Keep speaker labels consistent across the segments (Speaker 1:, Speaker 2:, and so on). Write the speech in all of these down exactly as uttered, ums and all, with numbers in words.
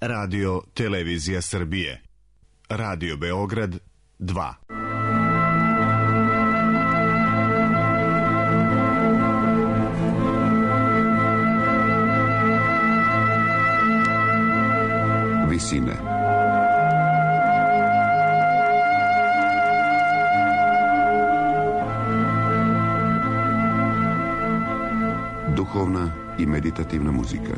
Speaker 1: Radio Televizija Srbije. Radio Beograd dva.
Speaker 2: Visine. Duhovna i meditativna muzika.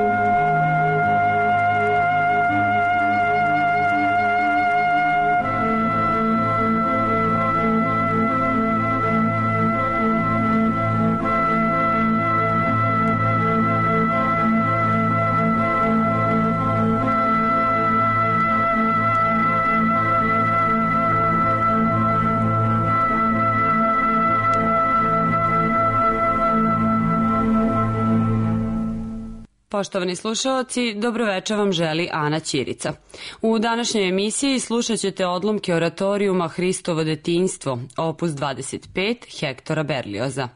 Speaker 3: Poštovani slušaoci, dobroveče vam želi Ana Ćirica. U današnjoj emisiji slušat ćete odlomke oratorijuma Hristovo detinjstvo, opus dvadeset pet Hektora Berlioza.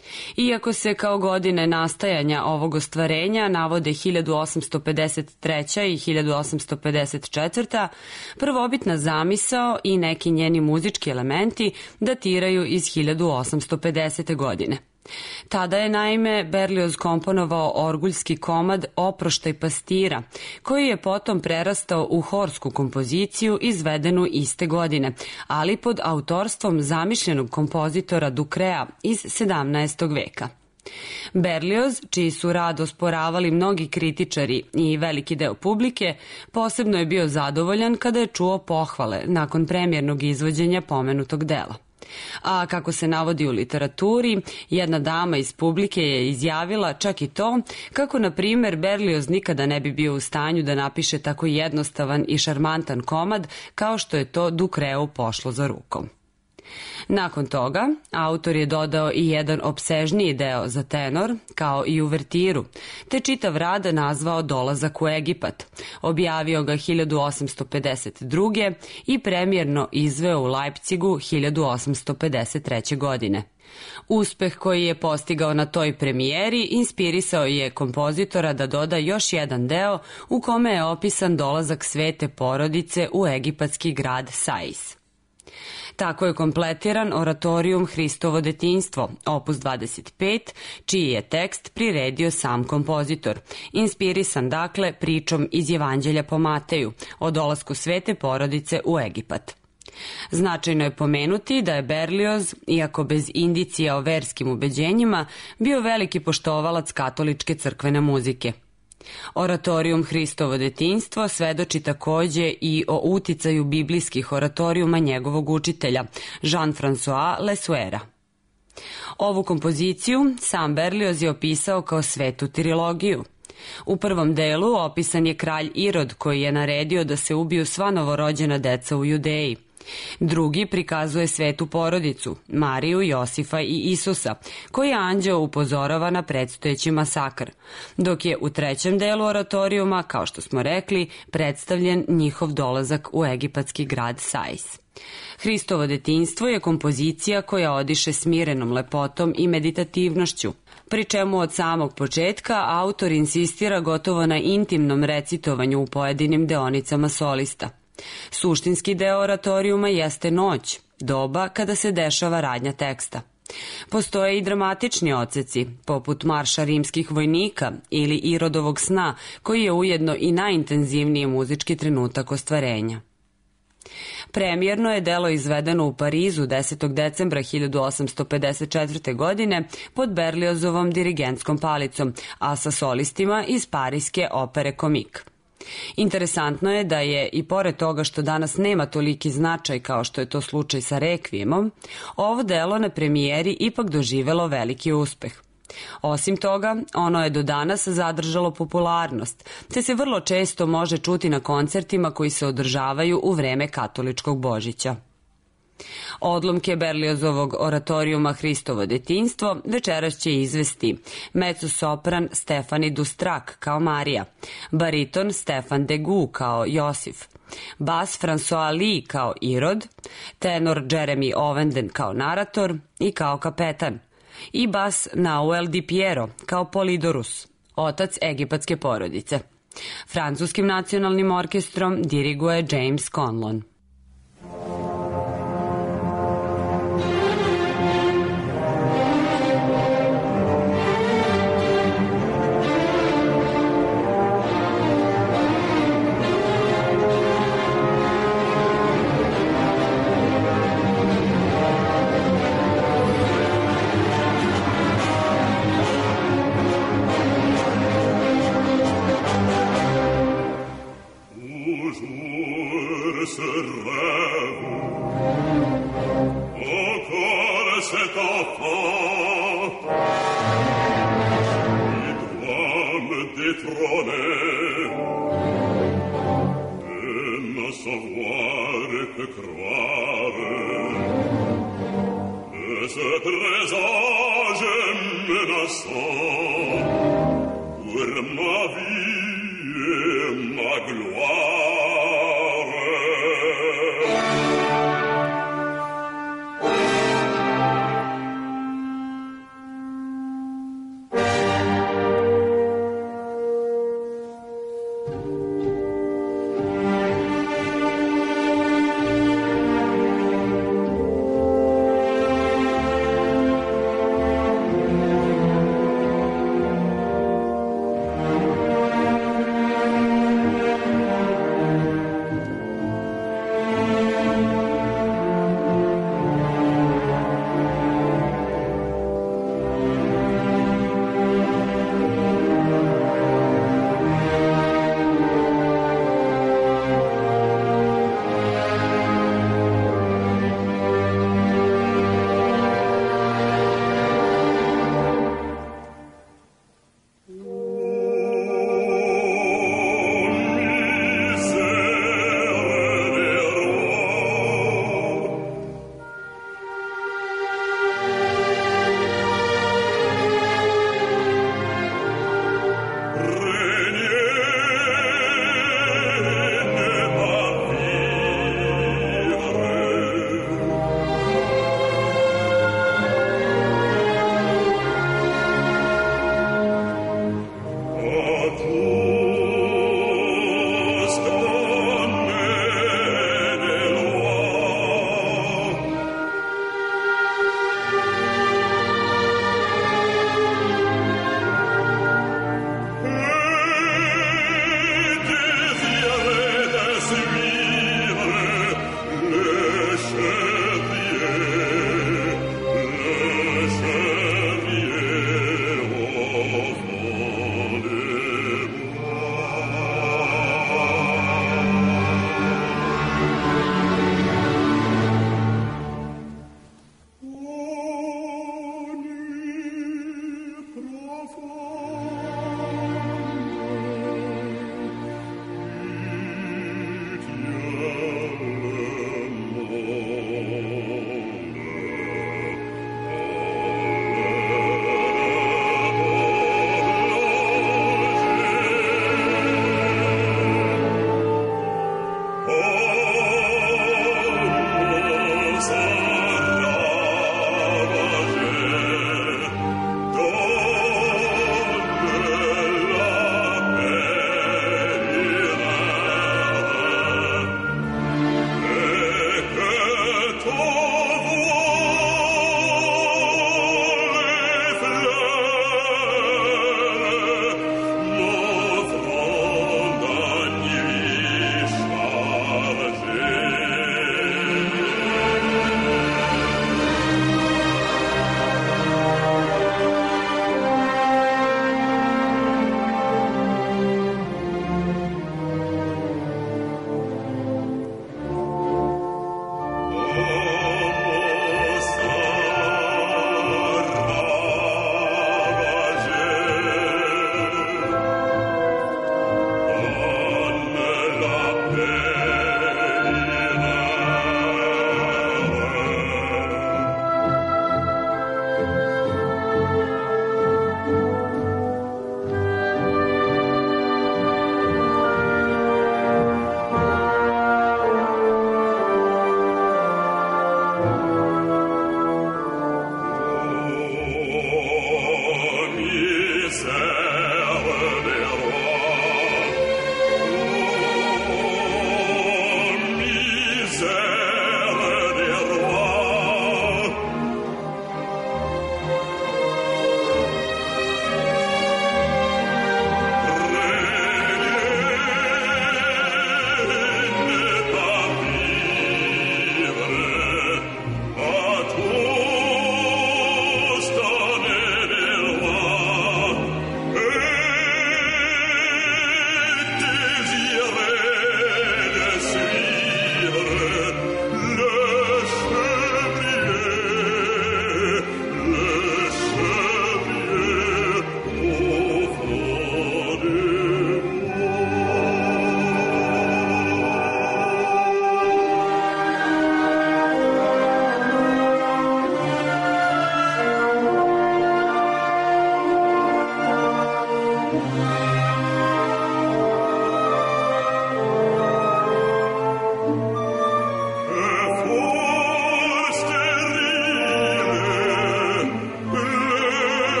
Speaker 3: Iako se kao godine nastajanja ovog ostvarenja navode hiljadu osamsto pedeset treća. i hiljadu osamsto pedeset četvrta. prvobitna zamisao i neki njeni muzički elementi datiraju iz hiljadu osamsto pedesete. godine. Tada je naime Berlioz komponovao orguljski komad Oproštaj pastira, koji je potom prerastao u horsku kompoziciju izvedenu iste godine, ali pod autorstvom zamišljenog kompozitora Dukrea iz sedamnaestog. veka. Berlioz, čiji su rad osporavali mnogi kritičari i veliki deo publike, posebno je bio zadovoljan kada je čuo pohvale nakon premijernog izvođenja pomenutog dela. A kako se navodi u literaturi, jedna dama iz publike je izjavila čak i to kako, na primjer, Berlioz nikada ne bi bio u stanju da napiše tako jednostavan i šarmantan komad kao što je to Dukreu pošlo za rukom. Nakon toga, autor je dodao i jedan opsežniji deo za tenor, kao i uvertiru, te čitav rad nazvao Dolazak u Egipat. Objavio ga hiljadu osamsto pedeset druge. i premijerno izveo u Leipzigu hiljadu osamsto pedeset treće. godine. Uspeh koji je postigao na toj premijeri inspirisao je kompozitora da doda još jedan deo u kome je opisan dolazak svete porodice u egipatski grad Sais. Tako je kompletiran oratorijum Hristovo detinjstvo, opus dvadeset pet, čiji je tekst priredio sam kompozitor, inspirisan dakle pričom iz Evanđelja po Mateju o dolasku svete porodice u Egipat. Značajno je pomenuti da je Berlioz, iako bez indicija o verskim ubeđenjima, bio veliki poštovalac katoličke crkvene muzike. Oratorijum Hristovo detinjstvo svedoči takođe i o uticaju biblijskih oratorijuma njegovog učitelja, Jean-François Lesuera. Ovu kompoziciju sam Berlioz je opisao kao svetu trilogiju. U prvom delu opisan je kralj Irod koji je naredio da se ubiju sva novorođena deca u Judeji. Drugi prikazuje svetu porodicu, Mariju, Josifa i Isusa, koji anđeo upozorava na predstojeći masakr, dok je u trećem delu oratorijuma, kao što smo rekli, predstavljen njihov dolazak u egipatski grad Sais. Hristovo detinjstvo je kompozicija koja odiše smirenom lepotom i meditativnošću, pri čemu od samog početka autor insistira gotovo na intimnom recitovanju u pojedinim deonicama solista. Suštinski deo oratorijuma jeste noć, doba kada se dešava radnja teksta. Postoje i dramatični odseci, poput marša rimskih vojnika ili Irodovog sna, koji je ujedno i najintenzivniji muzički trenutak ostvarenja. Premijerno je delo izvedeno u Parizu desetog decembra hiljadu osamsto pedeset četvrte. godine pod Berliozovom dirigentskom palicom, a sa solistima iz parijske opere Comique. Interesantno je da je, i pored toga što danas nema toliki značaj kao što je to slučaj sa Rekvijemom, ovo delo na premijeri ipak doživelo veliki uspeh. Osim toga, ono je do danas zadržalo popularnost, te se vrlo često može čuti na koncertima koji se održavaju u vreme katoličkog Božića. Odlomke Berliozovog oratorijuma Hristovo detinjstvo večeras će izvesti mezzosopran Stefani Dustrak kao Marija, bariton Stefan Degu kao Josif, bas François Lee kao Irod, tenor Jeremy Ovenden kao narator i kao kapetan, i bas Nauel Di Piero kao Polidorus, otac egipatske porodice. Francuskim nacionalnim orkestrom diriguje James Conlon.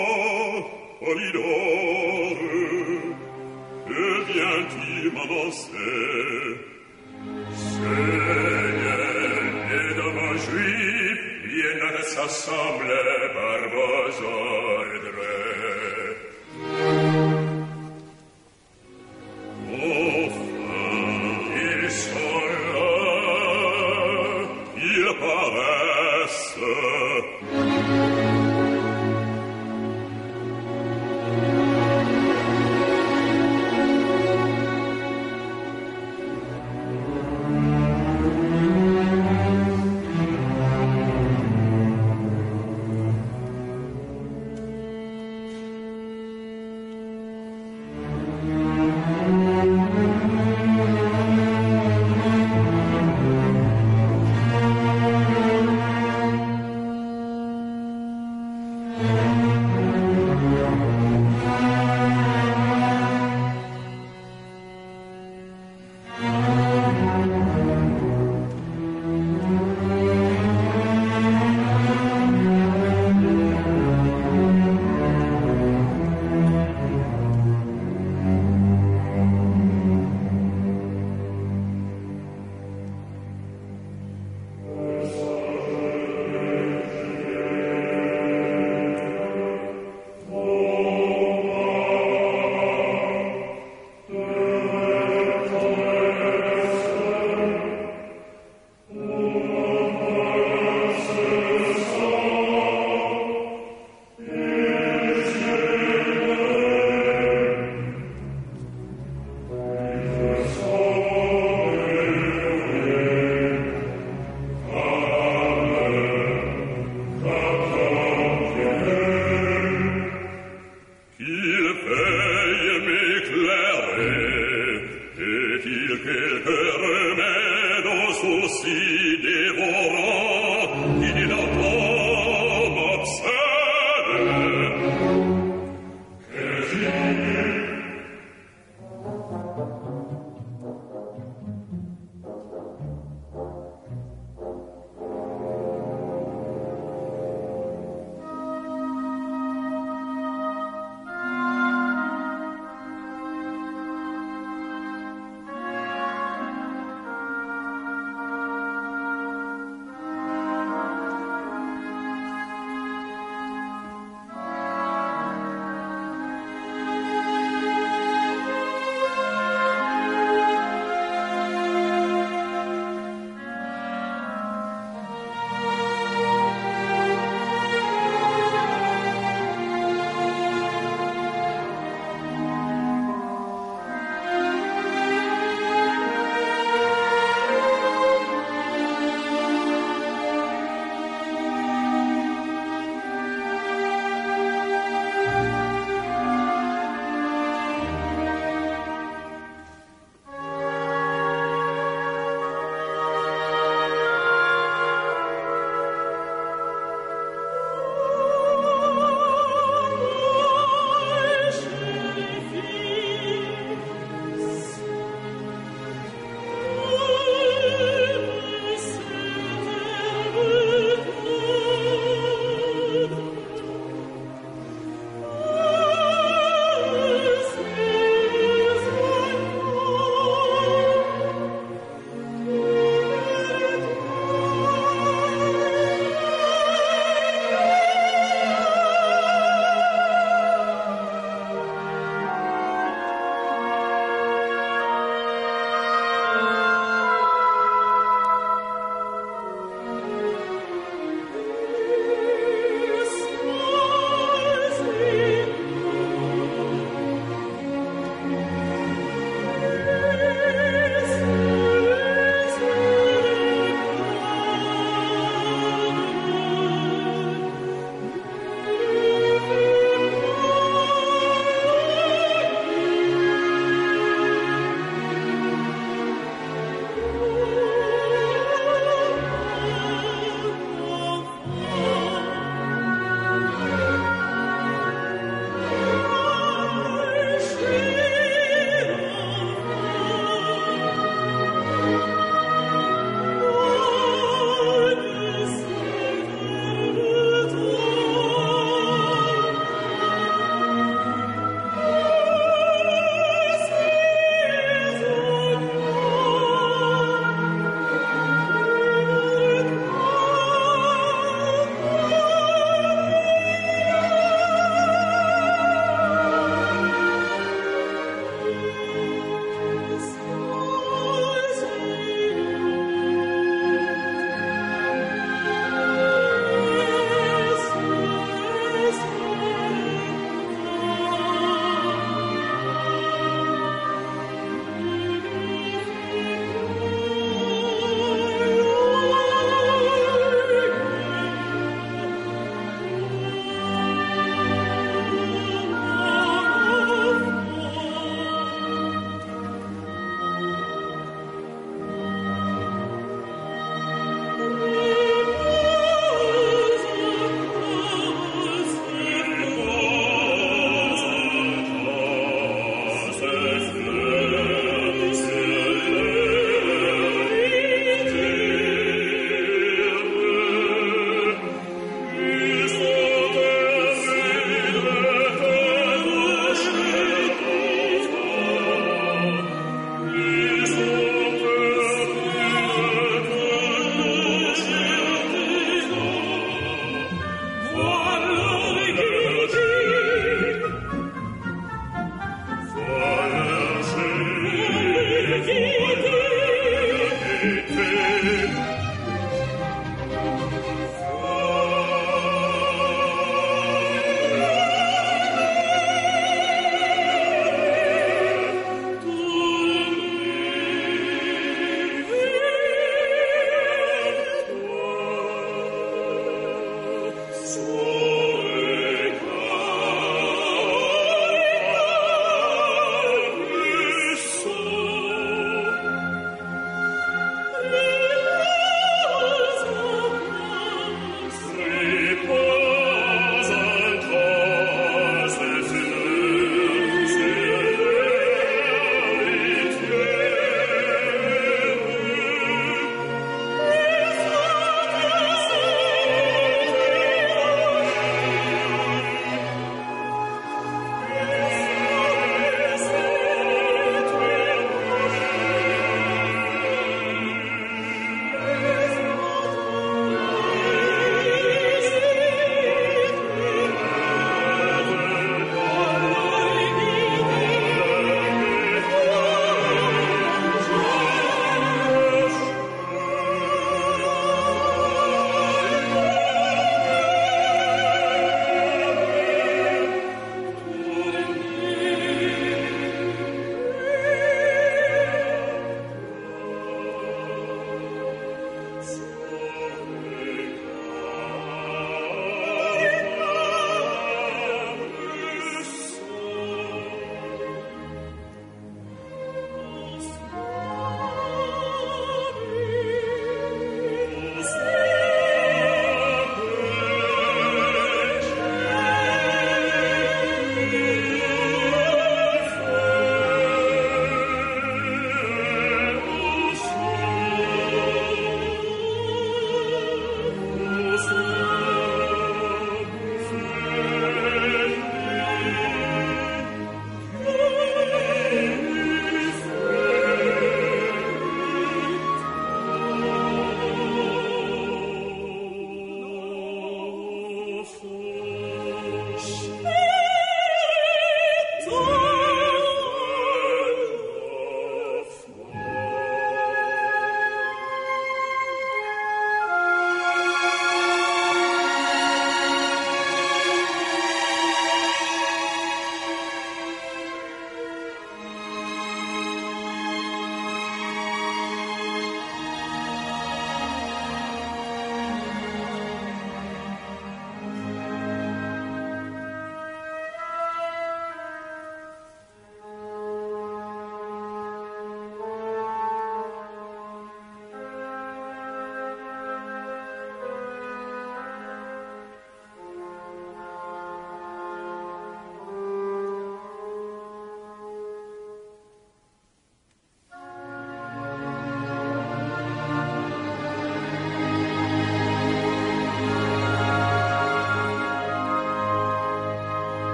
Speaker 4: Polydore, que viens-tu m'annoncer? Seigneur, les dames juifs viennent à s'assembler par vos ordres. Enfin, ils sont là, ils paraissent.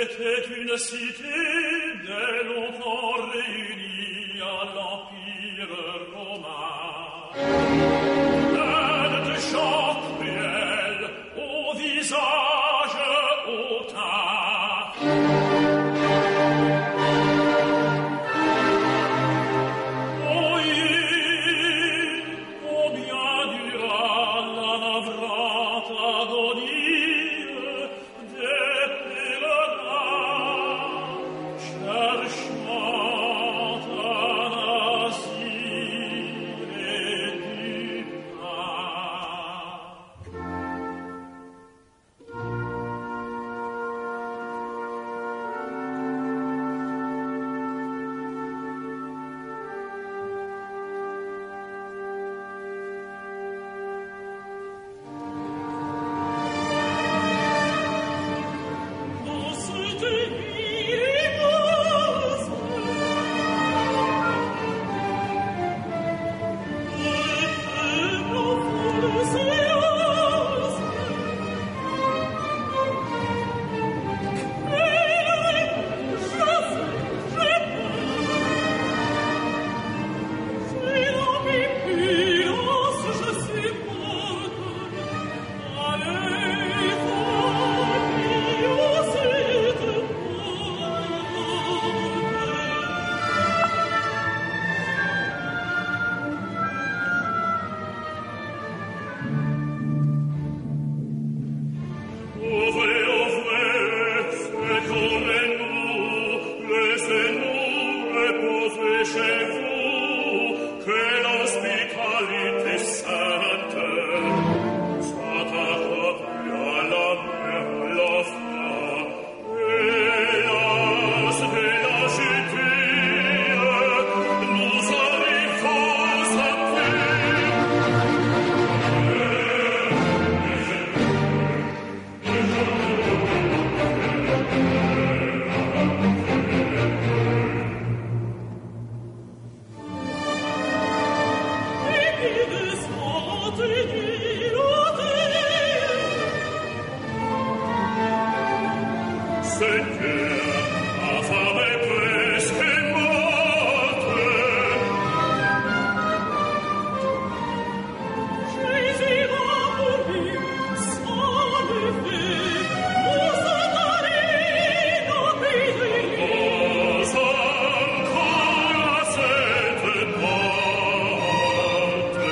Speaker 4: C'était une cité dès longtemps réunie à l'Empire romain. Pleine de gens cruels, au visage hautain. Oui, combien dura la navrante agonie des pèlerins cherchant un asile et du pain. Dans cette ville immense, et profonde silence, c'est dans mes puissances, je suis morte. Allez, famille, au cette porte. Ouvrez, ouvrez, faites comme nous, laissez-nous reposer chez vous, que l'hospitalité sainte soit accordée à la mer, à la foi, hélas, hélas, nous arrivons à plus. Seigneur, ma femme est presque morte. Jésus va mourir sans lever, nous sommes allés dans pays. Nous encore à cette porte.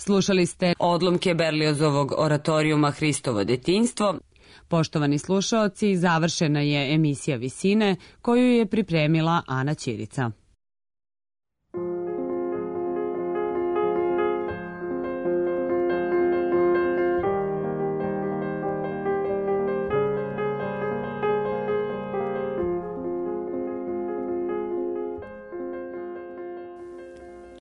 Speaker 3: Slušali ste odlomke Berliozovog oratorijuma Hristovo detinjstvo. Poštovani slušaoci, završena je emisija Visine koju je pripremila Ana Ćirica.